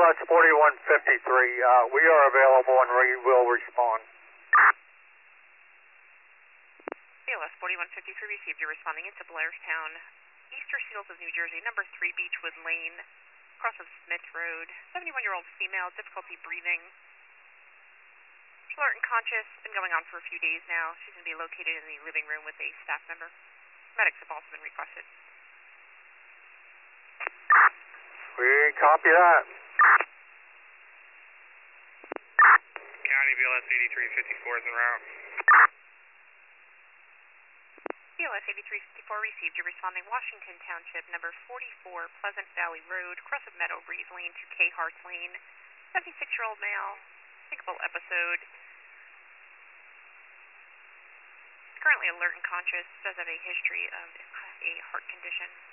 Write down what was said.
BLS 4153, we are available and we will respond. BLS 4153 received. You're responding into Blairstown, Easter Seals of New Jersey, number 3 Beechwood Lane, cross of Smith Road. 71-year-old female, difficulty breathing. She's alert and conscious, been going on for a few days now. She's going to be located in the living room with a staff member. Medics have also been requested. We copy that. County BLS 8354 is en route. BLS 8354 received. You're responding Washington Township, number 44 Pleasant Valley Road, cross of Meadow Breeze Lane to K Harts Lane. 76-year-old male, thinkable episode. Currently alert and conscious, does have a history of a heart condition.